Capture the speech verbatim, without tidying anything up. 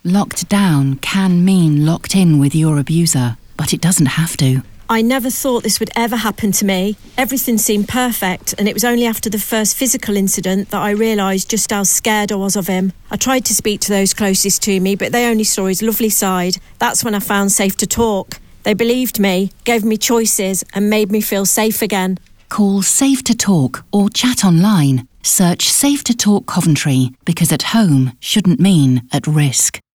Locked down can mean locked in with your abuser, but it doesn't have to. I never thought this would ever happen to me. Everything seemed perfect, and it was only after the first physical incident that I realised just how scared I was of him. I tried to speak to those closest to me, but they only saw his lovely side. That's when I found Safe to Talk. They believed me, gave me choices, and made me feel safe again. Call Safe to Talk or chat online. Search Safe to Talk Coventry, because at home shouldn't mean at risk.